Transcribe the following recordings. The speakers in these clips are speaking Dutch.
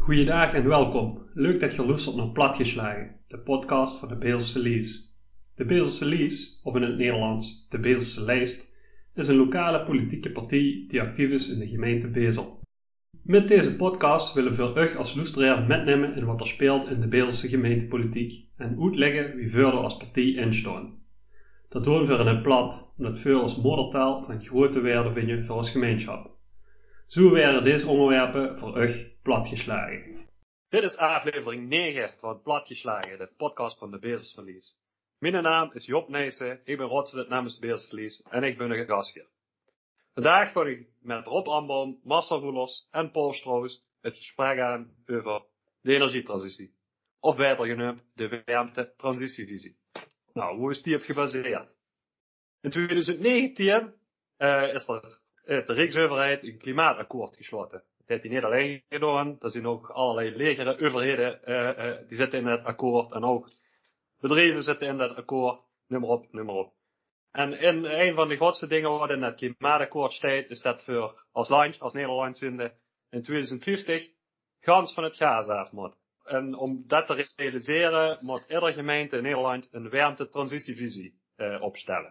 Goeiedag en welkom. Leuk dat je luistert naar Platgeslagen, de podcast van de Beelselse Lies. De Beelselse Lies, of in het Nederlands de Beelselse Lijst, is een lokale politieke partij die actief is in de gemeente Bezel. Met deze podcast willen we u als luisteraar metnemen in wat er speelt in de Beelselse gemeentepolitiek en uitleggen wie verder als partij instaan. Dat doen we in het plat, omdat we als moedertaal van grote waarde vinden voor ons gemeenschap. Zo werden deze onderwerpen voor u platgeslagen. Dit is aflevering 9 van Platgeslagen, de podcast van de Beelselse Lies. Mijn naam is Job Nijssen, ik ben raadslid namens de Beelselse Lies en ik ben de gastheer. Vandaag ga ik met Rob Amboom, Marcel Roelers en Paul Stroos het gesprek aan over de energietransitie. Of beter genoemd, de warmte-transitievisie. Nou, hoe is die op gebaseerd? In 2019 is er de Rijksoverheid een klimaatakkoord gesloten. Dat heeft hij niet alleen gedaan, er zijn ook allerlei legere overheden die zitten in het akkoord en ook bedrijven zitten in dat akkoord, noem maar op. En in een van de grootste dingen wat in het klimaatakkoord staat, is dat voor als land, als Nederland zijnde, in 2050 gans van het gas af moet. En om dat te realiseren moet iedere gemeente in Nederland een warmte-transitievisie opstellen.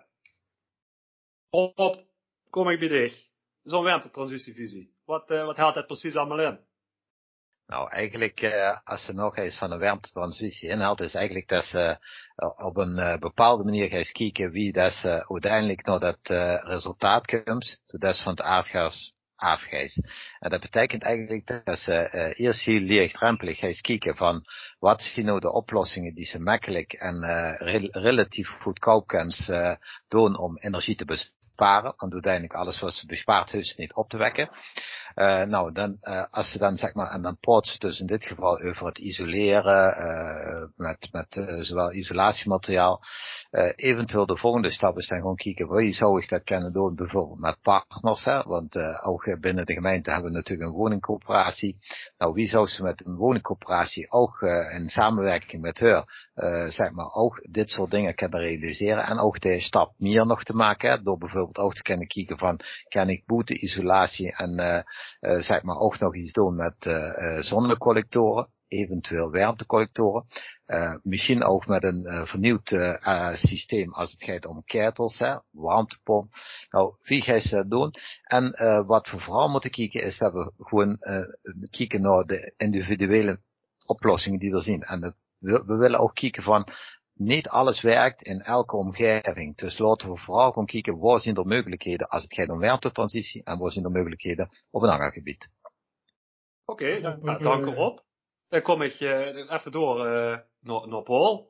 Op kom ik bij dich. Zo'n warmte-transitievisie. Wat houdt dat precies allemaal in? Nou, eigenlijk, als je nog eens van een warmtetransitie inhoudt, is eigenlijk dat ze op een bepaalde manier gaan kijken wie dat uiteindelijk naar dat resultaat komt, dat is van het aardgas afgijs. En dat betekent eigenlijk dat ze eerst heel laagdrempelig gaan kijken van wat zijn nou de oplossingen die ze makkelijk en relatief goedkoop kunnen doen om energie te besparen, want uiteindelijk alles wat ze bespaart heeft niet op te wekken. Nou, dan, als ze dan zeg maar, en dan praat ze dus in dit geval over het isoleren, met zowel isolatiemateriaal. Eventueel de volgende stap is dan gewoon kijken, hoe zou ik dat kunnen doen, bijvoorbeeld met partners, hè? Want ook binnen de gemeente hebben we natuurlijk een woningcoöperatie. Nou, wie zou ze met een woningcoöperatie ook in samenwerking met haar, zeg maar, ook dit soort dingen kunnen realiseren en ook de stap meer nog te maken, hè? Door bijvoorbeeld ook te kunnen kijken van, kan ik boete isolatie en zeg maar ook nog iets doen met zonnecollectoren, eventueel warmtecollectoren. Misschien ook met een vernieuwd systeem als het gaat om ketels, hè, warmtepomp. Nou, wie gaat ze dat doen? En wat we vooral moeten kijken is dat we gewoon kijken naar de individuele oplossingen die er zijn. En we willen ook kijken van, niet alles werkt in elke omgeving. Dus laten we vooral gaan kijken, waar zijn er mogelijkheden als het gaat om warmtetransitie en waar zijn er mogelijkheden op een ander gebied. Oké, dank erop. Dan kom ik even door naar Paul.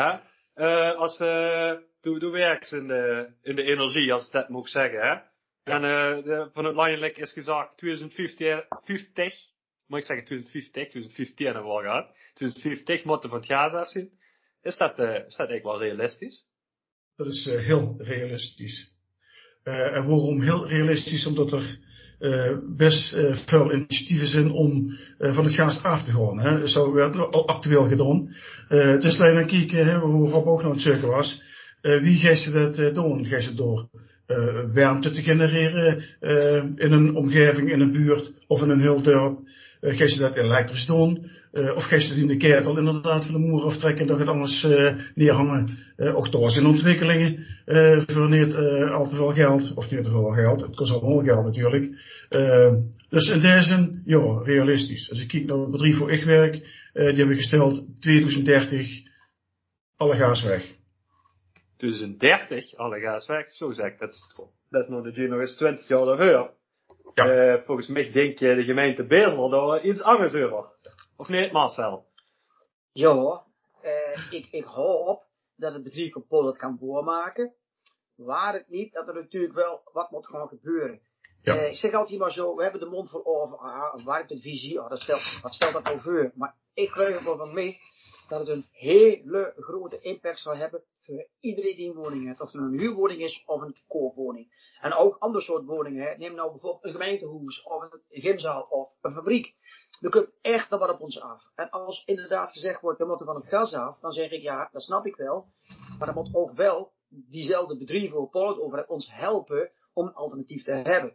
Du werkt in de energie, als ik dat moet zeggen. Hè? Ja. En van het landelijk is gezegd 2050, moet ik zeggen 2015 hebben we al gehad. 2050 moeten we van het gas afzien. Is dat eigenlijk wel realistisch? Dat is heel realistisch. En waarom heel realistisch? Omdat er best veel initiatieven zijn om van het gas af te gaan. Hè. Zo werd al actueel gedaan. Het is alleen een kijken, hoe Rob ook nog aan het zeggen was. Wie gaat ze dat doen? Gaat ze door warmte te genereren in een omgeving, in een buurt of in een heel dorp? Ga je dat elektrisch doen? Of ga je dat in de ketel inderdaad van de moer aftrekken en dat het anders neerhangen? Ook daar zijn ontwikkelingen voor niet al te veel geld. Of niet te veel geld. Het kost allemaal geld natuurlijk. Dus in deze zin, ja, realistisch. Als ik kijk naar het bedrijf waar ik werk, die hebben gesteld 2030 alle gas weg. 2030 alle gas weg? Zo zeg ik, dat is nog de nog eens 20 jaar ervoor. Ja. Volgens mij denk je de gemeente Bezel daar iets anders over. Of niet, Marcel? Ja, ik hoop dat het bedrijf op Polen het kan voormaken. Waar het niet, dat er natuurlijk wel wat moet gaan gebeuren. Ja. Ik zeg altijd maar zo, we hebben de mond vol over warmtevisie, wat stelt dat nou voor? Maar ik geloof wel van mij dat het een hele grote impact zal hebben voor iedereen die een woning heeft. Of het een huurwoning is of een koopwoning. En ook ander soort woningen. Hè. Neem nou bijvoorbeeld een gemeentehuis of een gymzaal of een fabriek. Er komt echt nog wat op ons af. En als inderdaad gezegd wordt, we moeten van het gas af, dan zeg ik ja, dat snap ik wel. Maar dan moet ook wel diezelfde bedrijven op Polen over ons helpen om een alternatief te hebben.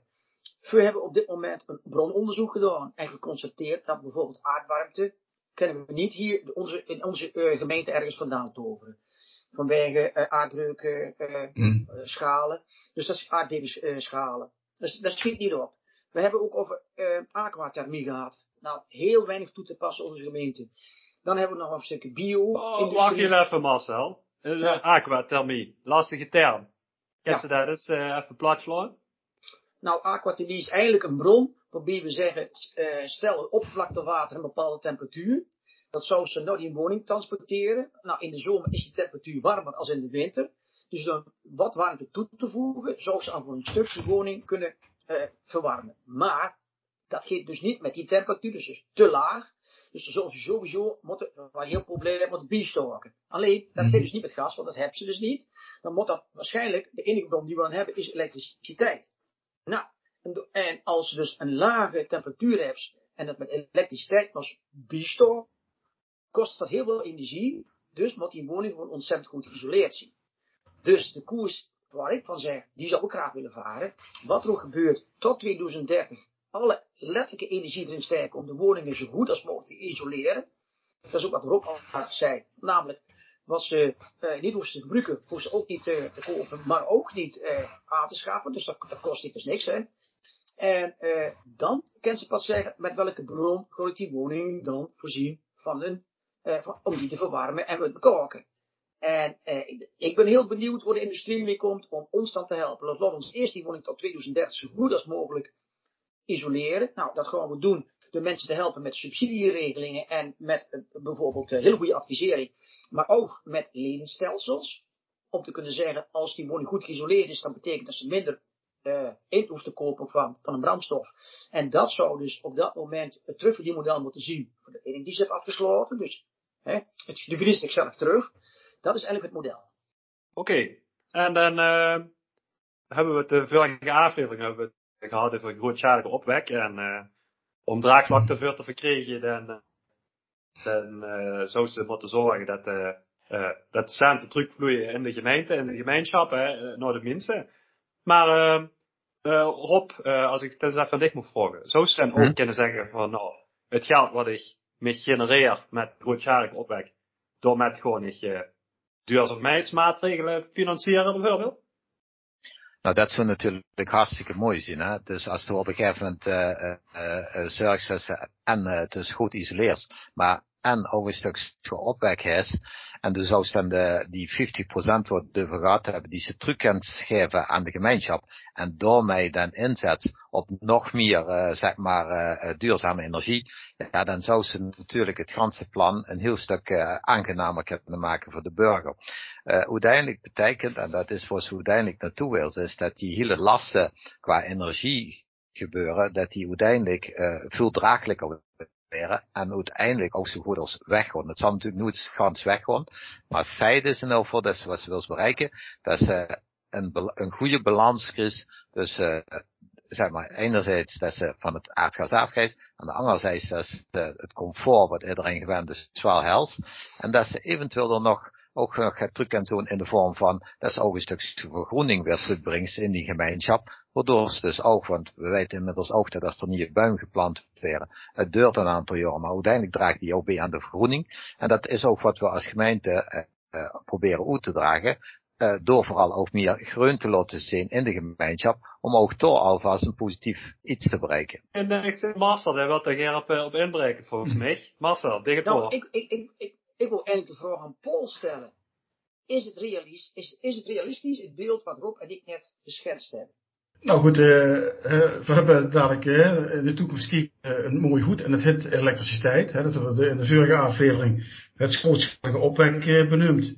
We hebben op dit moment een brononderzoek gedaan en geconstateerd dat bijvoorbeeld aardwarmte kunnen we niet hier in onze gemeente ergens vandaan toveren. Vanwege aardbreuken, schalen. Dus dat is aardbevingsschalen. Dus dat schiet niet op. We hebben ook over aquathermie gehad. Nou, heel weinig toe te passen in onze gemeente. Dan hebben we nog een stukje bio-industrie. Wacht je even, Marcel. Aquathermie, lastige term. Kan je dat eens even platslaan? Nou, aquathermie is eigenlijk een bron waarbij we zeggen, stel een oppervlaktewater een bepaalde temperatuur. Dat zou ze naar die woning transporteren. Nou, in de zomer is die temperatuur warmer als in de winter. Dus dan wat warmte toe te voegen, zou ze aan voor een stuk die woning kunnen verwarmen. Maar dat gaat dus niet met die temperatuur, dus te laag. Dus dan zullen ze sowieso een heel probleem moeten bijstoken. Alleen, dat gaat dus niet met gas, want dat hebben ze dus niet. Dan moet dat waarschijnlijk, de enige bron die we dan hebben, is elektriciteit. Nou, en als je dus een lage temperatuur hebt en dat met elektriciteit was bijstoken, kost dat heel veel energie. Dus moet die woning gewoon ontzettend goed geïsoleerd zijn. Dus de koers waar ik van zeg, die zou ik graag willen varen. Wat er ook gebeurt tot 2030, alle letterlijke energie erin steken om de woningen zo goed als mogelijk te isoleren. Dat is ook wat Rob al zei. Namelijk, wat ze niet hoeven te gebruiken, hoeven ze ook niet te kopen, maar ook niet aan te schaffen. Dus dat kost niet eens niks, hè. En dan kan ze pas zeggen met welke bron ga ik die woning dan voorzien van om die te verwarmen en te bekoken. En ik ben heel benieuwd waar de industrie mee komt om ons dan te helpen. Laat ons eerst die woning tot 2030 zo goed als mogelijk isoleren. Nou, dat gaan we doen door mensen te helpen met subsidieregelingen en met bijvoorbeeld hele goede advisering. Maar ook met leenstelsels. Om te kunnen zeggen, als die woning goed geïsoleerd is, dan betekent dat ze minder in hoeft te kopen van een brandstof. En dat zou dus op dat moment het terugverdienmodel moeten zien. Voor de ene die ze heeft afgesloten. Dus de verlies ik zelf terug. Dat is eigenlijk het model. Oké. En dan hebben we het de vorige aflevering gehad over grootschalige opwek. En om draagvlak ervoor te verkrijgen, dan zou ze moeten zorgen dat de centen terugvloeien in de gemeente, in de gemeenschap, naar de mensen. Maar Rob, als ik het eens even van dich moet vragen, zou ze dan ook kunnen zeggen van, nou, het geld wat ik me genereer met grootschalige opwek, door met gewoon niet duurzaamheidsmaatregelen financieren bijvoorbeeld? Nou, dat zou natuurlijk hartstikke mooi zijn, hè. Dus als er op een gegeven moment zorgt dat ze en het dus goed isoleert, maar en ook een stuk opwek is, en dus als dan die 50% wat we gehad hebben, die ze terug kan geven aan de gemeenschap, en daarmee dan inzet op nog meer, duurzame energie, ja, dan zou ze natuurlijk het ganse plan een heel stuk aangenamer kunnen maken voor de burger. Uiteindelijk betekent, en dat is waar ze uiteindelijk naartoe wil, is dat die hele lasten qua energie gebeuren, dat die uiteindelijk veel draaglijker en uiteindelijk ook zo goed als weggaan. Het zal natuurlijk nooit gans weggaan, maar het feit is in elk geval dat ze wat ze wil bereiken, dat ze een goede balans is. Dus enerzijds dat ze van het aardgas afgeeft, en de anderzijds dat ze het comfort wat iedereen gewend is wel helpt, en dat ze eventueel er nog ook gaat terug kan doen in de vorm van dat ze ook een stuk vergroening weer terugbrengt in die gemeenschap, waardoor ze dus ook, want we weten inmiddels ook dat als er nieuwe bomen geplant werden, het duurt een aantal jaar, maar uiteindelijk draagt die ook bij aan de vergroening, en dat is ook wat we als gemeente proberen uit te dragen, door vooral ook meer groen te laten zien in de gemeenschap, om ook toch alvast een positief iets te bereiken. En ik zeg Marcel, daar wil er op inbreken volgens mij. Marcel, tegen het nou, ik wil eigenlijk de vraag aan Paul stellen. Is het realistisch, het beeld wat Rob en ik net geschetst hebben? Nou goed, we hebben dadelijk in de toekomst een mooi goed en het heet elektriciteit. Dat hebben we in de vorige aflevering het grootschalige opwek benoemd.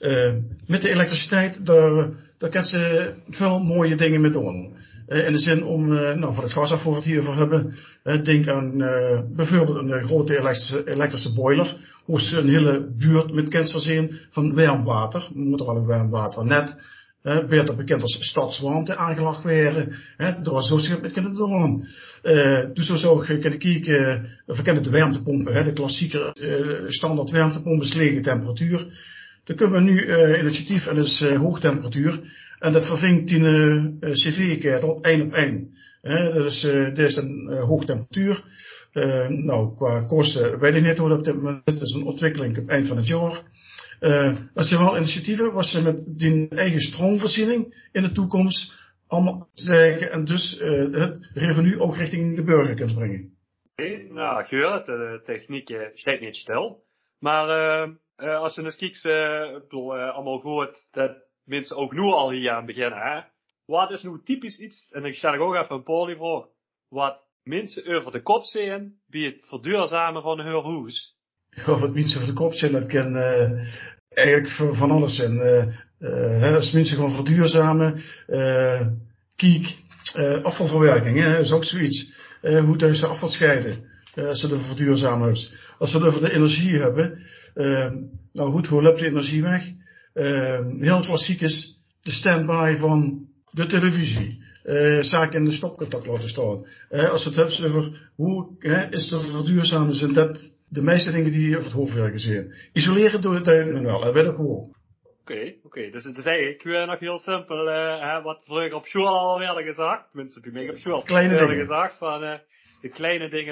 Met de elektriciteit, daar kan ze veel mooie dingen mee doen. In de zin om, voor het gas af voor we het hiervoor hebben, denk aan bijvoorbeeld een grote elektrische boiler, hoe ze een hele buurt met kan voorzien van warmwater. Er moet er wel een warmwaternet, beter bekend als stadswarmte aangelegd werden, door zo schip met kunnen doen. Dus we zo kunnen kijken, we kennen de warmtepompen, de klassieke standaard warmtepomp is lege temperatuur. Dan kunnen we nu initiatief en dat is hoogtemperatuur. En dat vervingt die cv-ketel 1 op 1. Dit is een hoge temperatuur. Qua kosten weet ik niet hoe dat op dit moment is. Een ontwikkeling op het eind van het jaar. Er zijn wel initiatieven waar ze met die eigen stroomvoorziening in de toekomst allemaal zeggen en dus het revenue ook richting de burger kunt brengen. Nou, Geur, de techniek staat niet stil. Maar als je eens kijkt, allemaal goed dat mensen ook nu al hier aan beginnen. Hè? Wat is nu typisch iets, en ik stel ook even een poli voor, wat mensen over de kop zien bij het verduurzamen van hun huis? Ja, wat mensen over de kop zien, dat kan eigenlijk van alles zijn. Als mensen gewoon verduurzamen, afvalverwerking, is ook zoiets. Hoe thuis de afval scheiden, als ze het verduurzamen hebben. Als we het over de energie hebben, hoe loopt de energie weg? Heel klassiek is de standby van de televisie. Zaken in de stopcontact laten staan. Als we het hebben over hoe is te verduurzamen, zijn dat de meeste dingen die over het hoofd werden gezien. Isoleren doe je het wel, dat weet ik ook. Oké. Dus het is eigenlijk weer nog heel simpel, wat vroeger op school al werden gezegd. Mensen bij mij op school werden gezegd van de kleine dingen,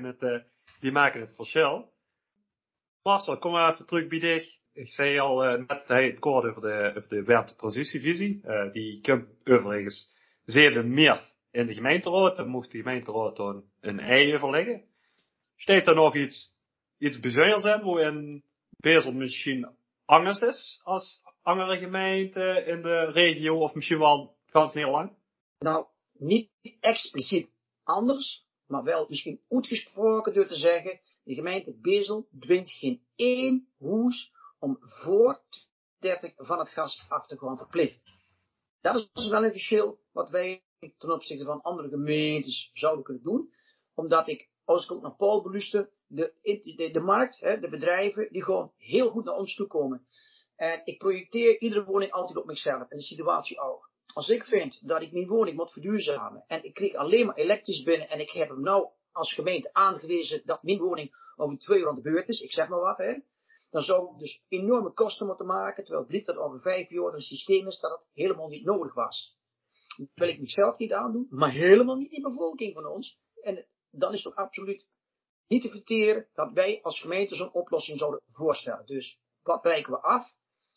die maken het verschil. Marcel, kom maar even terug bij dich. Ik zei al net, het kort over de warmtetransitievisie. Die komt overigens 7 maart in de gemeenteraad. Dan mocht de gemeenteraad dan een ei overleggen. Steekt er nog iets bijzonders in, waar een Bezel misschien anders is als andere gemeenten in de regio, of misschien wel gans Nederland? Nou, niet expliciet anders, maar wel misschien uitgesproken door te zeggen, de gemeente Bezel dwingt geen één huis om voor 30 van het gas af te gaan verplicht. Dat is dus wel een verschil wat wij ten opzichte van andere gemeentes zouden kunnen doen. Omdat ik, als ik ook naar Paul beluister, de markt, de bedrijven, die gewoon heel goed naar ons toe komen. En ik projecteer iedere woning altijd op mezelf en de situatie ook. Als ik vind dat ik mijn woning moet verduurzamen en ik krijg alleen maar elektrisch binnen en ik heb hem nou als gemeente aangewezen dat mijn woning over 2 uur aan de beurt is, ik zeg maar wat, dan zou ik dus enorme kosten moeten maken, terwijl het blijkt dat over 5 jaar een systeem is dat het helemaal niet nodig was. Dat wil ik mezelf niet aandoen, maar helemaal niet de bevolking van ons. En dan is het ook absoluut niet te verteren dat wij als gemeente zo'n oplossing zouden voorstellen. Dus wat wijken we af?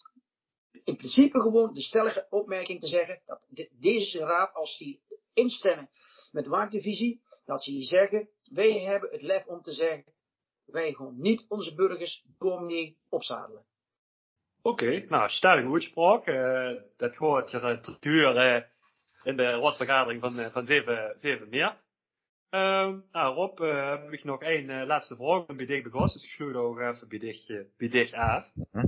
In principe gewoon de stellige opmerking te zeggen dat deze raad, als die instemmen met de warmtevisie, dat ze zeggen, wij hebben het lef om te zeggen, wij gaan niet onze burgers dominee opzadelen. Oké, nou, stellige uitspraak. Dat gaat je duur in de raadsvergadering van 7 maart. Rob, heb ik nog één laatste vraag bij dich begast, dus ik sluit ook even bij dich af.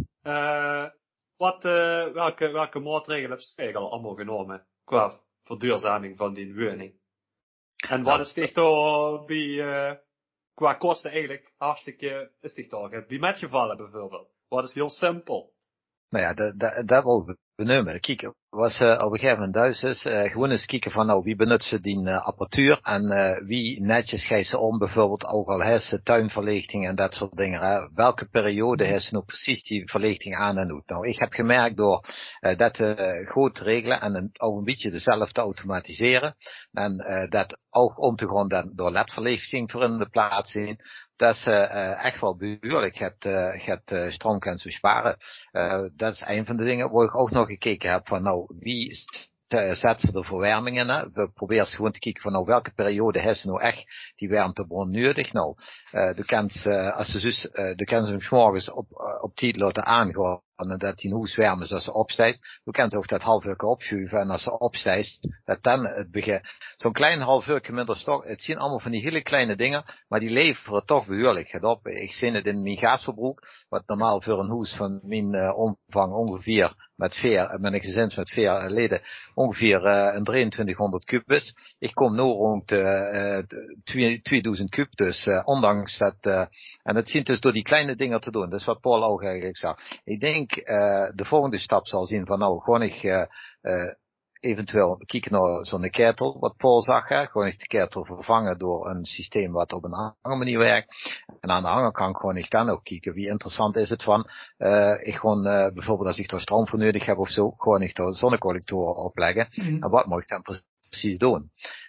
Welke maatregelen heb je eigenlijk al allemaal genomen qua verduurzaming van die woning? En wat is dit toch qua kosten eigenlijk hartstikke is dit toch bij metgevallen bijvoorbeeld? Wat is heel simpel? Nou ja, dat wil ik benoemen. Kijk, was op een gegeven moment thuis is, gewoon eens kijken van wie benut ze die apparatuur en wie netjes gaat ze om, bijvoorbeeld ook al heeft ze tuinverlichting en dat soort dingen. Hè. Welke periode heeft ze nou precies die verlichting aan en doet. Nou, ik heb gemerkt door dat goed te regelen en ook een beetje dezelfde te automatiseren en dat ook om te gaan door LED-verlichting voor in de plaats zien. Dat is echt wel behoorlijk het stroom kan besparen. Dat is een van de dingen waar ik ook nog gekeken heb van wie zet ze de verwarming in. Hè? We proberen gewoon te kijken van welke periode heeft ze nou echt die warmtebron nodig. De kan ze hem 's morgens op tijd laten aangaan. En dat die huis warm is als ze opstijgt. We kunnen ook dat half uur opschuiven. En als ze opstijgt, dat dan het begint. Zo'n klein half uur minder stok. Het zijn allemaal van die hele kleine dingen. Maar die leveren toch behoorlijk op. Ik zie het in mijn gasverbruik. Wat normaal voor een huis van mijn omvang ongeveer met een gezin met 4 leden ongeveer een 2300 kub is. Ik kom nu rond 2000 kub. Dus ondanks dat, en dat zien dus door die kleine dingen te doen. Dat is wat Paul ook eigenlijk zegt. Ik denk de volgende stap zal zien van gewoon ik eventueel kijken naar zo'n ketel, wat Paul zag, gewoon ik de ketel vervangen door een systeem wat op een andere manier werkt. En aan de andere kant gewoon ik dan ook kijken wie interessant is het van, ik gewoon bijvoorbeeld als ik er stroom voor nodig heb of zo, gewoon ik er zonnecollectoren opleggen. En wat moet ik dan precies doen?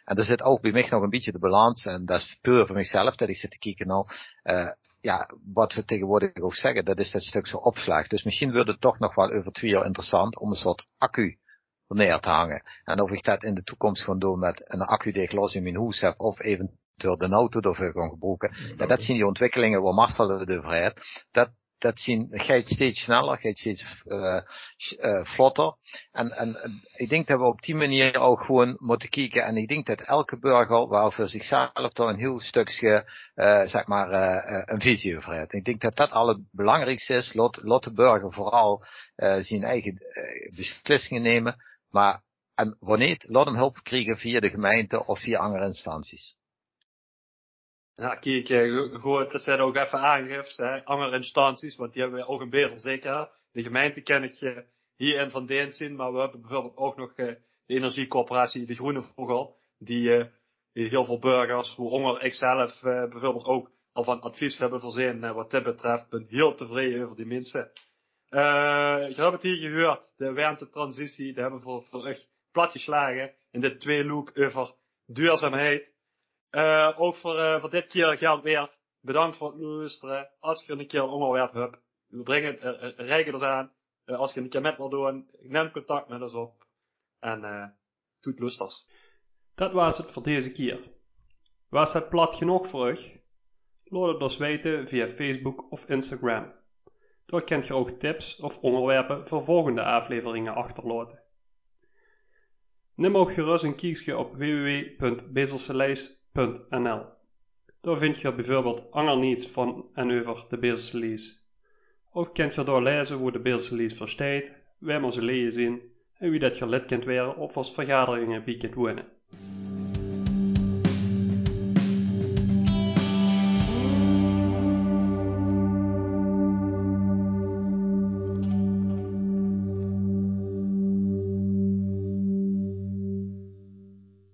En er zit ook bij mij nog een beetje de balans, en dat is puur voor mezelf, dat ik zit te kijken nou, wat we tegenwoordig ook zeggen, dat is dat stuk zo opslag. Dus misschien wordt het toch nog wel over 2 jaar interessant om een soort accu neer te hangen. En of ik dat in de toekomst gewoon doe met een accu die ik los in mijn huis heb, of eventueel de auto ervoor kan gebruiken. Ja, dat zien die ontwikkelingen waar Marcel het over heeft. Dat gaat steeds sneller, gaat steeds vlotter. En ik denk dat we op die manier ook gewoon moeten kijken. En ik denk dat elke burger wel voor zichzelf daar een heel stukje, een visie over heeft. Ik denk dat dat al het belangrijkste is. Laat de burger vooral zijn eigen beslissingen nemen. En wanneer, laat hem hulp krijgen via de gemeente of via andere instanties. Ja, kijk, goed, dat zijn ook even aangegeven, andere instanties, want die hebben we ook een beter zeker. De gemeente ken ik hier in Van Deen zien, maar we hebben bijvoorbeeld ook nog de energiecoöperatie De Groene Vogel, die heel veel burgers, waaronder ikzelf bijvoorbeeld ook al van advies hebben voorzien wat dit betreft. Ben heel tevreden over die mensen. Je hebt het hier gehoord, de warmtetransitie, die hebben we voor echt platgeslagen in dit 2-look over duurzaamheid. Ook voor dit keer geldt weer, bedankt voor het luisteren. Als je een keer een onderwerp hebt, we brengen het reiken eens aan. Als je een keer met wil doen, neem contact met ons op. En doet lusters. Dat was het voor deze keer. Was het plat genoeg voor u? Laat het ons weten via Facebook of Instagram. Daar kunt je ook tips of onderwerpen voor volgende afleveringen achterlaten. Neem ook gerust een kijkje op www.bezelseleis.nl. Daar vind je bijvoorbeeld ander niets van en over de Bezelse Lies. Ook kunt je daar lezen hoe de Bezelse Lies verstaat, waar we ze lezen zien en wie dat je lid kunt worden of als vergaderingen bij kunt wonen.